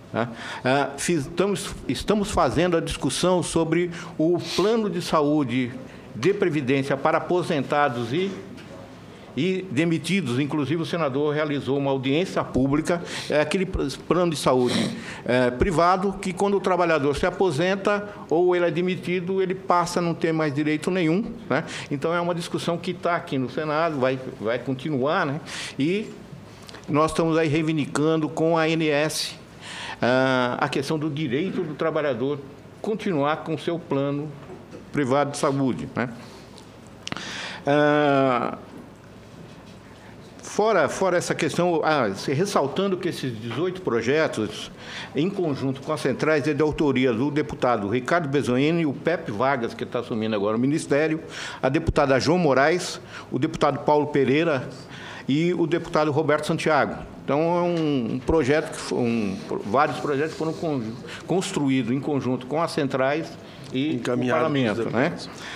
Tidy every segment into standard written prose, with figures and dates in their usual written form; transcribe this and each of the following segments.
Né? Estamos fazendo a discussão sobre o plano de saúde de previdência para aposentados e demitidos. Inclusive, o senador realizou uma audiência pública, aquele plano de saúde privado, que quando o trabalhador se aposenta ou ele é demitido, ele passa a não ter mais direito nenhum. Né? Então, é uma discussão que está aqui no Senado, vai continuar, né? E nós estamos aí reivindicando com a ANS a questão do direito do trabalhador continuar com o seu plano privado de saúde. Né? Fora essa questão, ressaltando que esses 18 projetos, em conjunto com as centrais, é de autoria do deputado Ricardo Bezoini, o Pepe Vargas, que está assumindo agora o Ministério, a deputada João Moraes, o deputado Paulo Pereira e o deputado Roberto Santiago. Então, é um projeto vários projetos foram construídos em conjunto com as centrais e o parlamento. Né?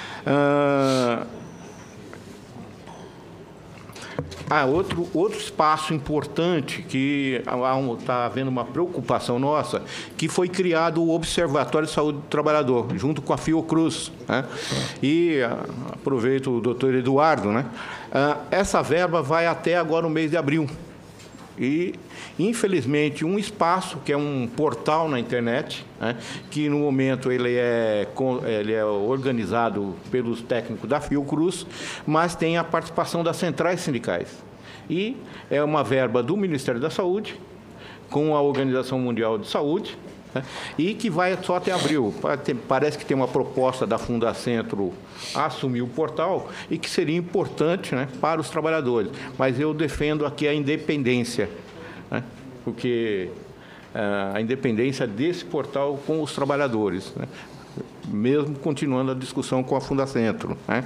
Outro espaço importante que está havendo uma preocupação nossa, que foi criado o Observatório de Saúde do Trabalhador, junto com a Fiocruz. Né? E aproveito o doutor Eduardo, né? Essa verba vai até agora o mês de abril. E, infelizmente, um espaço, que é um portal na internet, né, que, no momento, ele é organizado pelos técnicos da Fiocruz, mas tem a participação das centrais sindicais. E é uma verba do Ministério da Saúde, com a Organização Mundial de Saúde, né, e que vai só até abril. Parece que tem uma proposta da Fundacentro a assumir o portal e que seria importante, né, para os trabalhadores. Mas eu defendo aqui a independência, né, porque a independência desse portal com os trabalhadores, né, mesmo continuando a discussão com a Fundacentro. Né.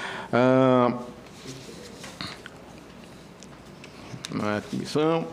Na comissão.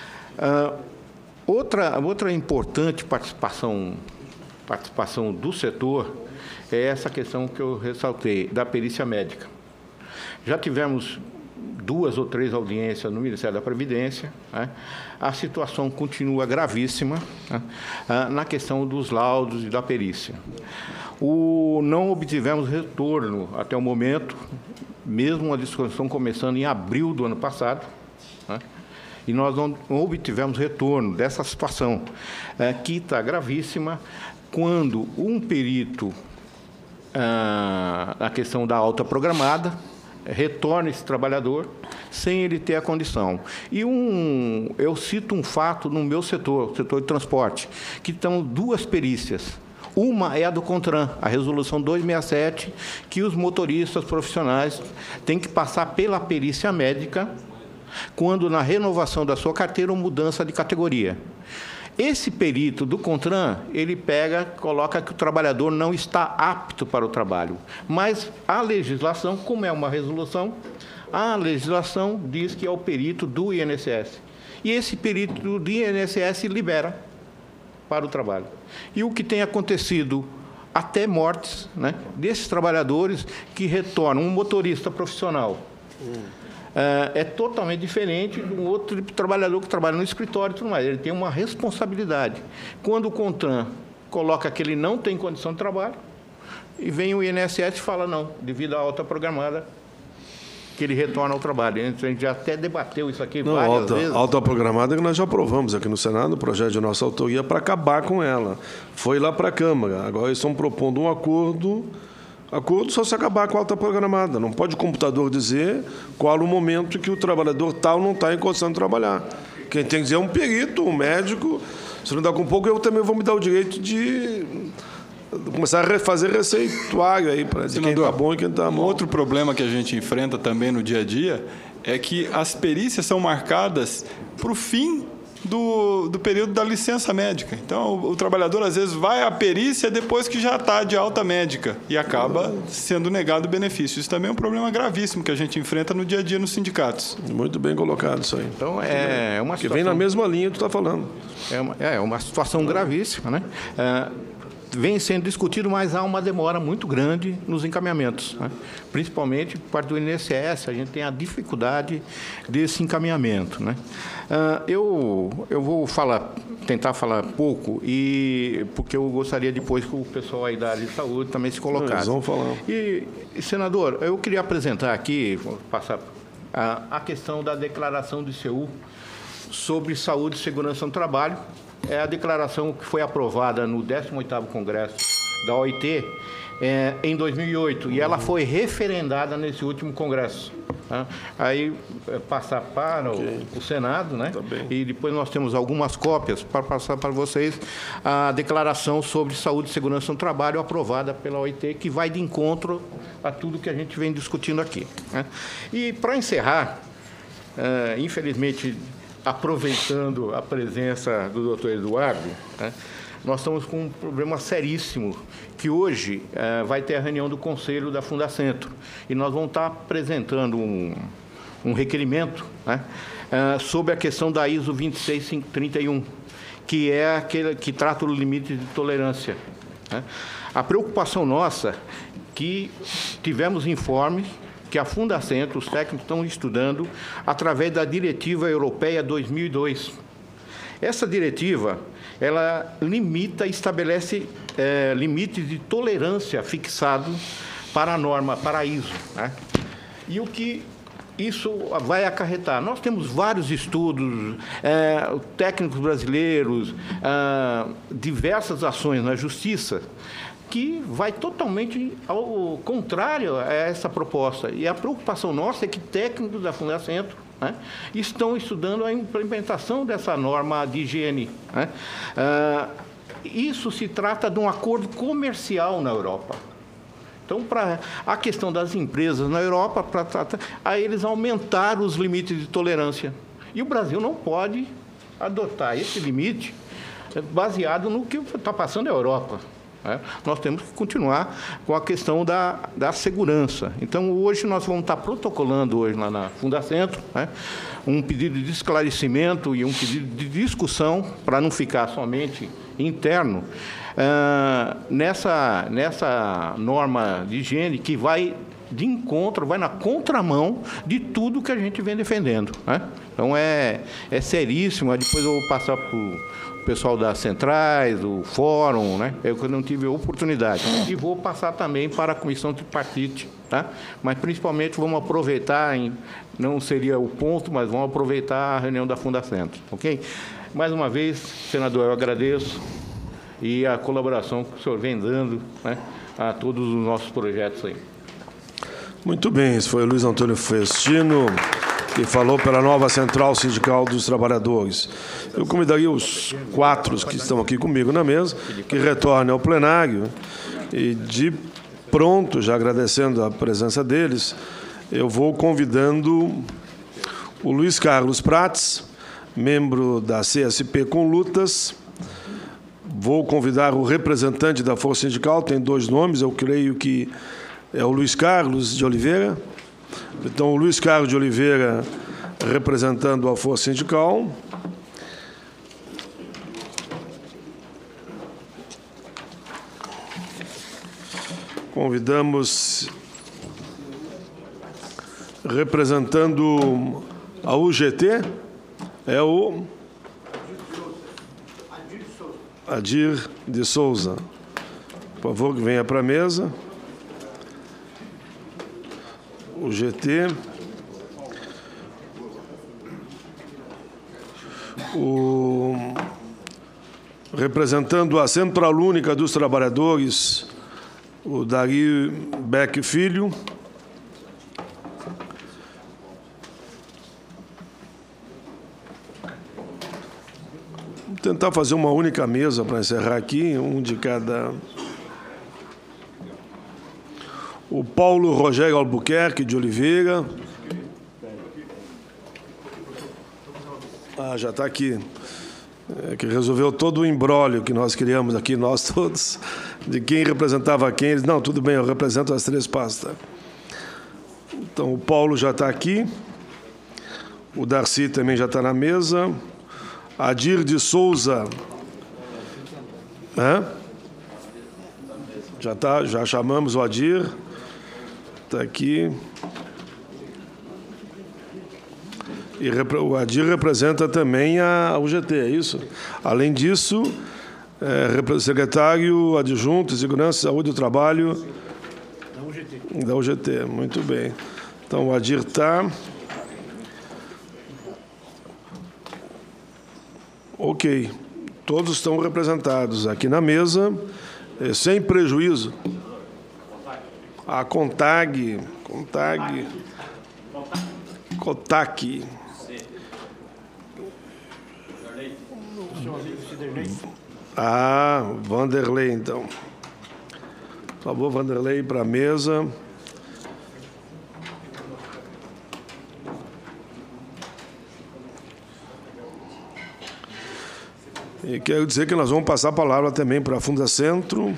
Outra importante participação do setor é essa questão que eu ressaltei, da perícia médica. Já tivemos 2 ou 3 audiências no Ministério da Previdência. Né? A situação continua gravíssima, né, na questão dos laudos e da perícia. Não obtivemos retorno até o momento, mesmo a discussão começando em abril do ano passado, né? E nós não obtivemos retorno dessa situação, que está gravíssima, quando um perito, na questão da alta programada, retorna esse trabalhador sem ele ter a condição. E eu cito um fato no meu setor de transporte, que estão 2 perícias. Uma é a do CONTRAN, a resolução 267, que os motoristas profissionais têm que passar pela perícia médica quando na renovação da sua carteira ou mudança de categoria. Esse perito do CONTRAN, ele coloca que o trabalhador não está apto para o trabalho. Mas a legislação, como é uma resolução, a legislação diz que é o perito do INSS. E esse perito do INSS libera para o trabalho. E o que tem acontecido, até mortes, né, desses trabalhadores que retornam, um motorista profissional, é totalmente diferente do outro trabalhador que trabalha no escritório e tudo mais. Ele tem uma responsabilidade. Quando o CONTRAN coloca que ele não tem condição de trabalho, e vem o INSS e fala, não, devido à alta programada, que ele retorna ao trabalho. A gente já até debateu isso aqui várias vezes. Alta programada que nós já aprovamos aqui no Senado, um projeto de nossa autoria para acabar com ela. Foi lá para a Câmara. Agora eles estão propondo um acordo só se acabar com a alta programada. Não pode o computador dizer qual o momento que o trabalhador tal não está em condição de trabalhar. Quem tem que dizer é um perito, um médico. Se não dá com pouco, eu também vou me dar o direito de começar a fazer receituário aí para dizer quem está bom e quem está mal. Outro problema que a gente enfrenta também no dia a dia é que as perícias são marcadas para o fim do período da licença médica. Então, o trabalhador, às vezes, vai à perícia depois que já está de alta médica e acaba sendo negado o benefício. Isso também é um problema gravíssimo que a gente enfrenta no dia a dia nos sindicatos. Muito bem colocado isso aí. Então, é uma situação... Que vem na mesma linha que tu está falando. É uma situação gravíssima, né? vem sendo discutido, mas há uma demora muito grande nos encaminhamentos, né? Principalmente por parte do INSS, a gente tem a dificuldade desse encaminhamento, né? Eu vou tentar falar pouco, porque eu gostaria depois que o pessoal aí da área de saúde também se colocasse. Vamos falar. E, senador, eu queria apresentar aqui, vou passar a questão da declaração de Seul sobre saúde e segurança no trabalho. É a declaração que foi aprovada no 18º Congresso da OIT em 2008, e ela foi referendada nesse último Congresso. Tá? Aí, passar para o Senado, né? Tá bem. E depois nós temos algumas cópias para passar para vocês a declaração sobre saúde e segurança no trabalho aprovada pela OIT, que vai de encontro a tudo que a gente vem discutindo aqui, né? E, para encerrar, infelizmente, aproveitando a presença do doutor Eduardo, né, nós estamos com um problema seríssimo, que hoje vai ter a reunião do Conselho da Fundacentro, e nós vamos estar apresentando um requerimento, né, sobre a questão da ISO 26531, que é aquele que trata o limite de tolerância, né. A preocupação nossa que tivemos informes que a Fundacentro, os técnicos estão estudando através da Diretiva Europeia 2002. Essa diretiva, ela estabelece limites de tolerância fixados para a norma, para a ISO, né? E o que isso vai acarretar? Nós temos vários estudos, técnicos brasileiros, diversas ações na Justiça, que vai totalmente ao contrário a essa proposta. E a preocupação nossa é que técnicos da Fundacentro, né, estão estudando a implementação dessa norma de higiene, né? Isso se trata de um acordo comercial na Europa. Então, para a questão das empresas na Europa, para tratar, aí eles aumentaram os limites de tolerância. E o Brasil não pode adotar esse limite baseado no que está passando na Europa. Nós temos que continuar com a questão da segurança. Então, hoje nós vamos estar protocolando hoje lá na Fundacentro, né, um pedido de esclarecimento e um pedido de discussão, para não ficar somente interno, nessa norma de higiene que vai de encontro, vai na contramão de tudo que a gente vem defendendo, né? Então, é seríssimo. Depois eu vou passar para o pessoal das centrais, o fórum, né? Eu não tive oportunidade. E vou passar também para a comissão tripartite, tá? Mas, principalmente, vamos aproveitar, não seria o ponto, mas vamos aproveitar a reunião da Fundacentro, ok? Mais uma vez, senador, eu agradeço e a colaboração que o senhor vem dando, né, a todos os nossos projetos aí. Muito bem, esse foi o Luiz Antônio Festino, que falou pela nova Central Sindical dos Trabalhadores. Eu convidaria os 4 que estão aqui comigo na mesa, que retornem ao plenário, e de pronto, já agradecendo a presença deles, eu vou convidando o Luiz Carlos Prates, membro da CSP com Lutas. Vou convidar o representante da Força Sindical, tem 2 nomes, eu creio que é o Luiz Carlos de Oliveira. Então, o Luiz Carlos de Oliveira, representando a Força Sindical. Convidamos, representando a UGT, é o Adir de Souza. Por favor, que venha para a mesa. O GT. Representando a Central Única dos Trabalhadores, o Dari Beck Filho. Vou tentar fazer uma única mesa para encerrar aqui, um de cada. O Paulo Rogério Albuquerque de Oliveira. Já está aqui. Que resolveu todo o imbróglio que nós criamos aqui, nós todos, de quem representava quem. Eles, não, tudo bem, eu represento as 3 pastas. Então, o Paulo já está aqui. O Darcy também já está na mesa. Adir de Souza. Já chamamos o Adir. Está aqui. E o Adir representa também a UGT, é isso? Além disso, secretário adjunto de Segurança, Saúde e Trabalho da UGT. Muito bem. Então, o Adir está. Ok. Todos estão representados aqui na mesa, sem prejuízo. A CONTAG. Vanderlei, então. Por favor, Vanderlei, para a mesa. E quero dizer que nós vamos passar a palavra também para a Fundacentro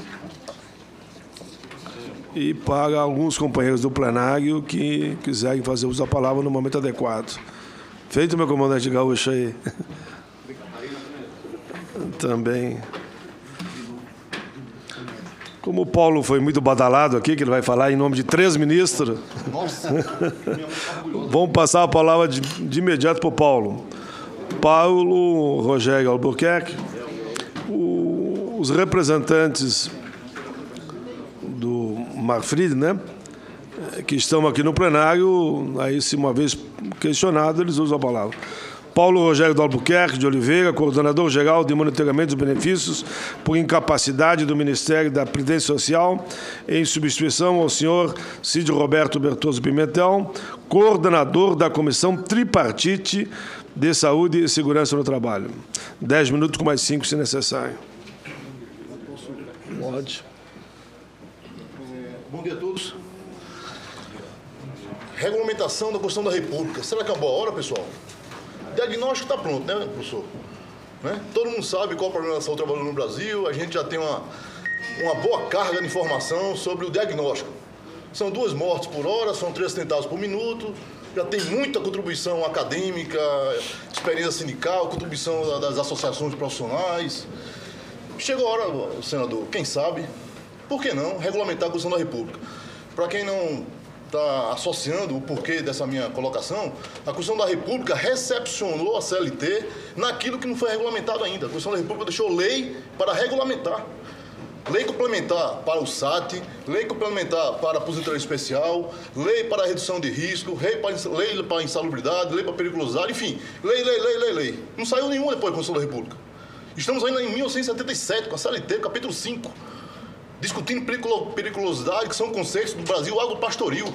e para alguns companheiros do plenário que quiserem fazer uso da palavra no momento adequado. Feito, meu comandante Gaúcho aí. Também. Como o Paulo foi muito badalado aqui, que ele vai falar em nome de 3 ministros, vamos passar a palavra de imediato para o Paulo. Paulo Rogério Albuquerque, os representantes do Marfrig, né, que estão aqui no plenário, aí, se uma vez questionado, eles usam a palavra. Paulo Rogério do Albuquerque de Oliveira, coordenador-geral de monitoramento dos benefícios por incapacidade do Ministério da Previdência Social, em substituição ao senhor Cid Roberto Bertoso Pimentel, coordenador da Comissão Tripartite de Saúde e Segurança no Trabalho. 10 minutos com mais 5, se necessário. Pode. Bom dia a todos. Regulamentação da Constituição da República. Será que é uma boa hora, pessoal? O diagnóstico está pronto, né, professor? Né? Todo mundo sabe qual é o problema da saúde trabalhando no Brasil. A gente já tem uma boa carga de informação sobre o diagnóstico. São 2 mortes por hora, são 3 atentados por minuto. Já tem muita contribuição acadêmica, experiência sindical, contribuição das associações profissionais. Chegou a hora, senador, quem sabe, por que não regulamentar a Constituição da República? Para quem não está associando o porquê dessa minha colocação, a Constituição da República recepcionou a CLT naquilo que não foi regulamentado ainda. A Constituição da República deixou lei para regulamentar. Lei complementar para o SAT, lei complementar para a aposentadoria especial, lei para a redução de risco, lei para a insalubridade, lei para a periculosidade, enfim, lei. Não saiu nenhuma depois da Constituição da República. Estamos ainda em 1977, com a CLT, capítulo 5, discutindo periculosidade, que são conceitos do Brasil agropastoril.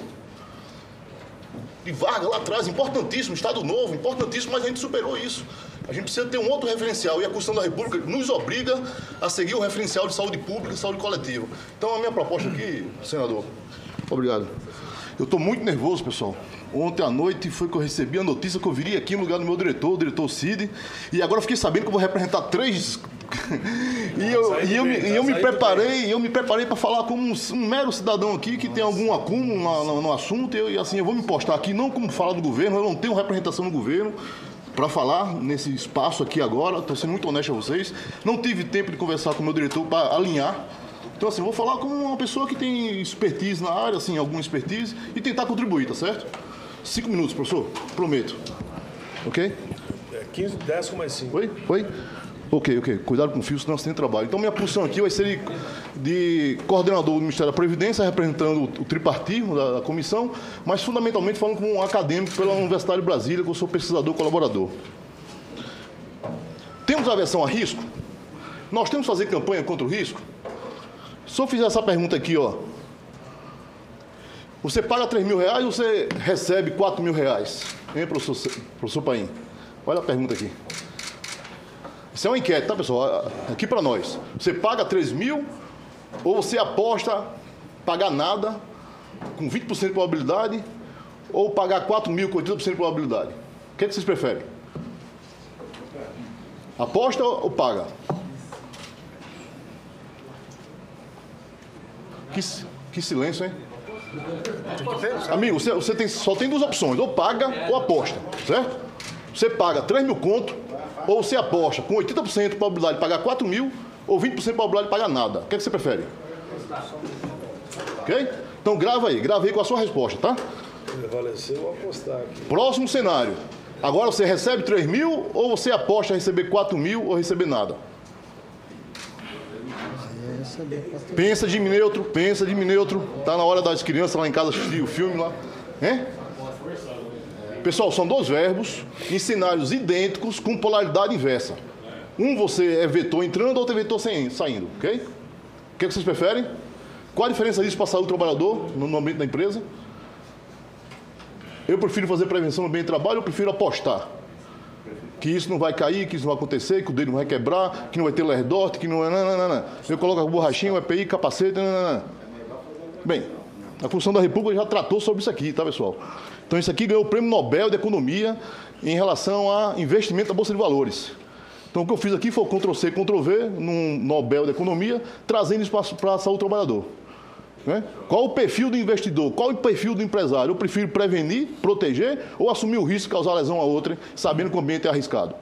De Vargas lá atrás, importantíssimo, Estado Novo, importantíssimo, mas a gente superou isso. A gente precisa ter um outro referencial e a Constituição da República nos obriga a seguir o referencial de saúde pública e saúde coletiva. Então, a minha proposta aqui, senador, obrigado. Eu estou muito nervoso, pessoal. Ontem à noite foi que eu recebi a notícia que eu viria aqui no lugar do meu diretor, o diretor Cid, e agora eu fiquei sabendo que eu vou representar 3... eu me preparei para falar como um mero cidadão aqui que tem algum acúmulo no assunto, e assim, eu vou me postar aqui não como falar do governo, eu não tenho representação no governo para falar nesse espaço aqui agora, estou sendo muito honesto a vocês, não tive tempo de conversar com o meu diretor para alinhar. Então, assim, vou falar como uma pessoa que tem expertise na área, assim, alguma expertise, e tentar contribuir, tá certo? 5 minutos, professor, prometo. Ok? 15, 10 com mais 5. Oi? Ok. Cuidado com o fio, senão você tem trabalho. Então, minha posição aqui vai ser de coordenador do Ministério da Previdência, representando o tripartismo da comissão, mas fundamentalmente falando como um acadêmico pela Universidade de Brasília, que eu sou pesquisador colaborador. Temos aversão a risco? Nós temos que fazer campanha contra o risco? Se eu fizer essa pergunta aqui, ó, você paga R$3.000 ou você recebe R$4.000? Hein, professor Paim? Olha a pergunta aqui. Isso é uma enquete, tá, pessoal? Aqui para nós. Você paga 3.000 ou você aposta pagar nada com 20% de probabilidade ou pagar 4.000 com 80% de probabilidade? O que é que vocês preferem? Aposta ou paga? Que silêncio, hein? Amigo, você só tem 2 opções, ou paga ou aposta, certo? Você paga 3.000 conto, ou você aposta com 80% de probabilidade de pagar 4.000, ou 20% de probabilidade de pagar nada. O que é que você prefere? Ok? Então grava aí com a sua resposta, tá? Prevaleceu, vou apostar aqui. Próximo cenário. Agora você recebe 3 mil ou você aposta a receber 4 mil ou receber nada? Pensa de neutro. Tá na hora das crianças lá em casa assistir o filme lá. Hein? Pessoal, são 2 verbos em cenários idênticos com polaridade inversa. Um você é vetor entrando, outro é vetor saindo, ok? O que vocês preferem? Qual a diferença disso para a saúde do trabalhador no ambiente da empresa? Eu prefiro fazer prevenção no bem de trabalho, eu prefiro apostar que isso não vai cair, que isso não vai acontecer, que o dedo não vai quebrar, que não vai ter lerdorte, que não é... Não. Eu coloco a borrachinha, o EPI, capacete... Não. Bem, a Constituição da República já tratou sobre isso aqui, tá, pessoal? Então, isso aqui ganhou o Prêmio Nobel de Economia em relação a investimento da Bolsa de Valores. Então, o que eu fiz aqui foi Ctrl+C, Ctrl+V, num Nobel de Economia, trazendo isso para a saúde do trabalhador. Né? Qual o perfil do investidor? Qual o perfil do empresário? Eu prefiro prevenir, proteger ou assumir o risco de causar lesão a outra, sabendo que o ambiente é arriscado?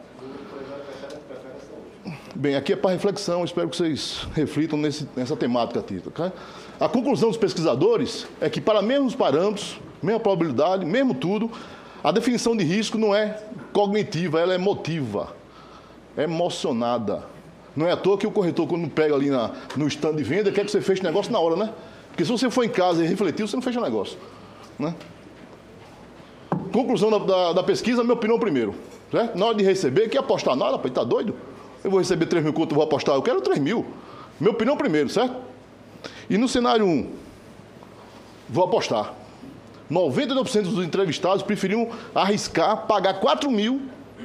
Bem, aqui é para reflexão, espero que vocês reflitam nessa temática, Tito. Okay? A conclusão dos pesquisadores é que, para mesmos parâmetros, mesma probabilidade, mesmo tudo, a definição de risco não é cognitiva, ela é emotiva, é emocionada. Não é à toa que o corretor, quando pega ali no stand de venda, quer que você feche negócio na hora, né? Porque se você for em casa e refletir, você não fecha negócio. Né? Conclusão da pesquisa, minha opinião primeiro. Certo? Na hora de receber, quer apostar nada, rapaz, tá doido? Eu vou receber 3 mil conto, eu vou apostar, eu quero 3 mil. Minha opinião primeiro, certo? E no cenário 1, vou apostar. 92% dos entrevistados preferiam arriscar, pagar 4 mil.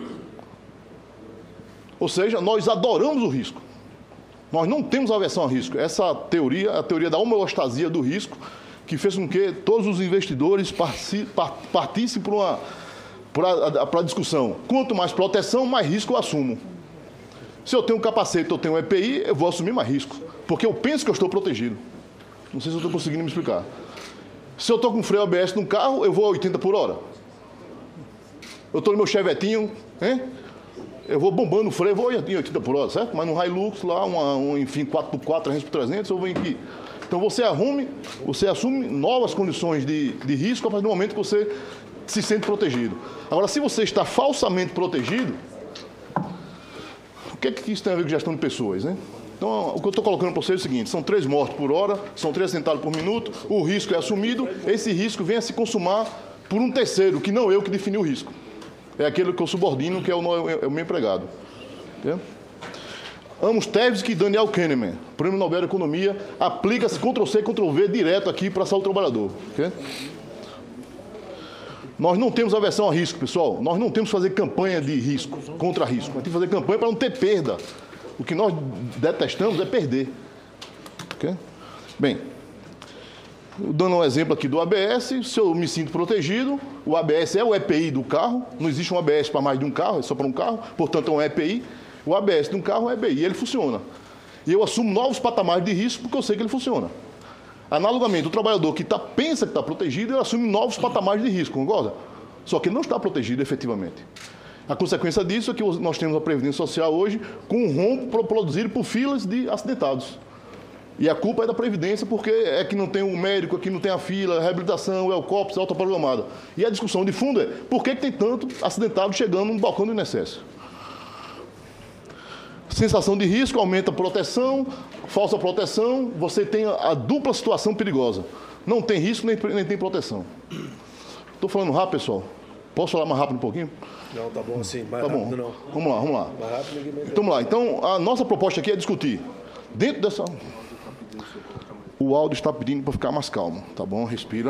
Ou seja, nós adoramos o risco. Nós não temos aversão ao risco. Essa teoria, a teoria da homeostasia do risco, que fez com que todos os investidores partissem para a discussão. Quanto mais proteção, mais risco eu assumo. Se eu tenho um capacete, eu tenho um EPI, eu vou assumir mais risco. Porque eu penso que eu estou protegido. Não sei se eu estou conseguindo me explicar. Se eu estou com freio ABS no carro, eu vou a 80 por hora. Eu estou no meu chevetinho, hein? Eu vou bombando o freio, vou em 80 por hora, certo? Mas no Hilux, lá, enfim, 4x4, 300x300, eu venho aqui. Então você assume novas condições de risco a partir do momento que você se sente protegido. Agora, se você está falsamente protegido, o que é que isso tem a ver com gestão de pessoas, né? Então, o que eu estou colocando para vocês é o seguinte, são 3 mortos por hora, são 3 atentados por minuto, o risco é assumido, esse risco vem a se consumar por um terceiro, que não eu que defini o risco. É aquele que eu subordino, que é o meu empregado. Entendeu? Amos Tversky e Daniel Kahneman, Prêmio Nobel de Economia, aplica-se Ctrl+C, Ctrl+V direto aqui para a saúde do trabalhador. Okay? Nós não temos aversão a risco, pessoal. Nós não temos que fazer campanha de risco, contra risco. Nós temos que fazer campanha para não ter perda. O que nós detestamos é perder. Okay? Bem, dando um exemplo aqui do ABS, se eu me sinto protegido, o ABS é o EPI do carro, não existe um ABS para mais de um carro, é só para um carro, portanto é um EPI. O ABS de um carro é um EPI, ele funciona. E eu assumo novos patamares de risco porque eu sei que ele funciona. Analogamente, o trabalhador que pensa que está protegido, ele assume novos patamares de risco, concorda? Só que ele não está protegido efetivamente. A consequência disso é que nós temos a Previdência Social hoje com um rombo produzido por filas de acidentados. E a culpa é da Previdência, porque é que não tem o médico, aqui não tem a fila, a reabilitação, o Elcops, a autoprogramada. E a discussão de fundo é, por que tem tanto acidentado chegando no balcão do INSS? Sensação de risco, aumenta a proteção, falsa proteção, você tem a dupla situação perigosa. Não tem risco, nem tem proteção. Estou falando rápido, pessoal? Posso falar mais rápido um pouquinho? Não, tá bom assim, mais rápido não. Vamos lá. Mais rápido ninguém então, vamos lá. Então, a nossa proposta aqui é discutir, dentro dessa... O áudio está pedindo para ficar mais calmo, tá bom? Respira.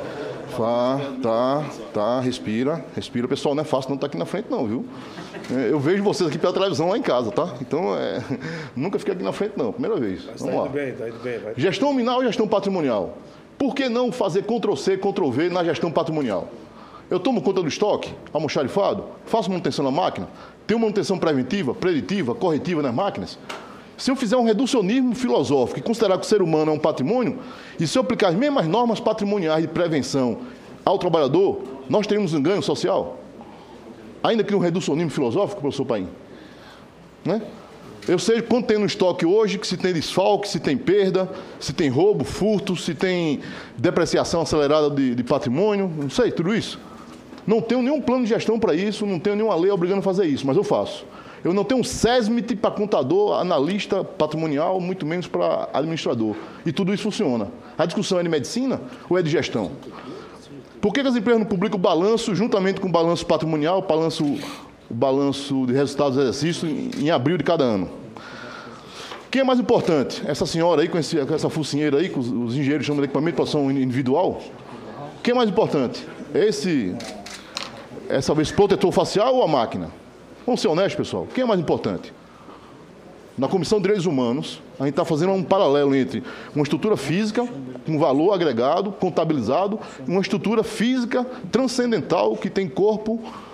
Respira. Pessoal, não é fácil não estar aqui na frente não, viu? Eu vejo vocês aqui pela televisão lá em casa, tá? Então, nunca fiquei aqui na frente não, primeira vez. Mas vamos lá. Tá indo bem. Vai. Gestão nominal ou gestão patrimonial? Por que não fazer Ctrl+C, Ctrl+V na gestão patrimonial? Eu tomo conta do estoque, almoxarifado, faço manutenção na máquina, tenho manutenção preventiva, preditiva, corretiva nas máquinas. Se eu fizer um reducionismo filosófico e considerar que o ser humano é um patrimônio, e se eu aplicar as mesmas normas patrimoniais de prevenção ao trabalhador, nós teremos um ganho social? Ainda que um reducionismo filosófico, professor Paim. Né? Eu sei quanto tem no estoque hoje, que se tem desfalque, se tem perda, se tem roubo, furto, se tem depreciação acelerada de patrimônio, não sei, tudo isso. Não tenho nenhum plano de gestão para isso, não tenho nenhuma lei obrigando a fazer isso, mas eu faço. Eu não tenho um SESMIT para contador, analista patrimonial, muito menos para administrador. E tudo isso funciona. A discussão é de medicina ou é de gestão? Por que as empresas não publicam o balanço juntamente com o balanço patrimonial, o balanço de resultados do exercício em abril de cada ano? Quem é mais importante? Essa senhora aí, com essa focinheira aí, que os engenheiros chamam de equipamento de proteção individual? Quem é mais importante? Esse protetor facial ou a máquina? Vamos ser honestos, pessoal. Quem é mais importante? Na Comissão de Direitos Humanos, a gente está fazendo um paralelo entre uma estrutura física, com valor agregado, contabilizado, e uma estrutura física transcendental, que tem corpo,